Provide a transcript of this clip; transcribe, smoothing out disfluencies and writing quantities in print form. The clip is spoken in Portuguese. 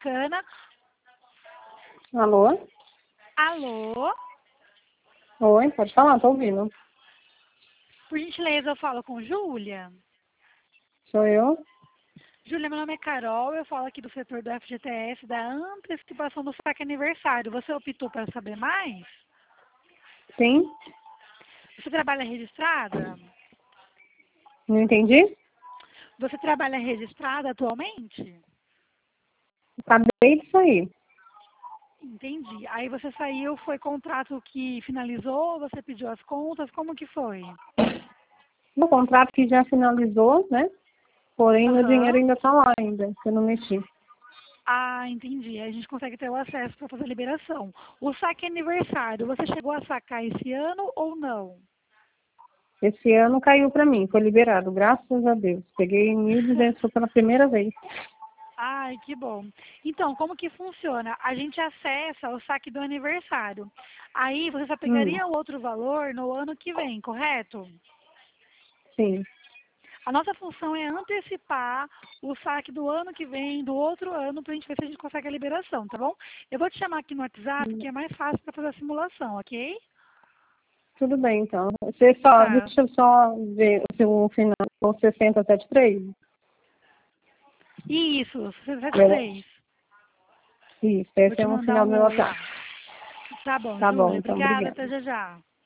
Americana. Alô? Alô? Oi, pode falar, tô ouvindo. Por gentileza, eu falo com Júlia. Sou eu? Júlia, meu nome é Carol, eu falo aqui do setor do FGTS, da antecipação do saque aniversário. Você optou para saber mais? Sim? Você trabalha registrada? Não entendi? Você trabalha registrada atualmente? Acabei de sair. Entendi. Aí você saiu, foi contrato que finalizou, você pediu as contas, como que foi? No contrato que já finalizou, né? Porém, meu Aham. dinheiro ainda tá lá ainda, que eu não mexi. Ah, entendi. Aí a gente consegue ter o acesso para fazer a liberação. O saque aniversário, você chegou a sacar esse ano ou não? Esse ano caiu pra mim, foi liberado, graças a Deus. Peguei 1.200 pela primeira vez. Ai, que bom. Então, como que funciona? A gente acessa o saque do aniversário. Aí você só Hum, pegaria o outro valor no ano que vem, correto? sim. A nossa função é antecipar o saque do ano que vem, do outro ano, para a gente ver se a gente consegue a liberação, tá bom? Eu vou te chamar aqui no WhatsApp, que é mais fácil para fazer a simulação, ok? Tudo bem, então. Você só, Tá. deixa eu só ver o seu final, o 6073. Isso, 673. Eu- Isso, Vou esse te é o mandar final do um meu oi WhatsApp. lá. Tá bom, Tá bom, Júlia. então, Obrigada, obrigada. até já já.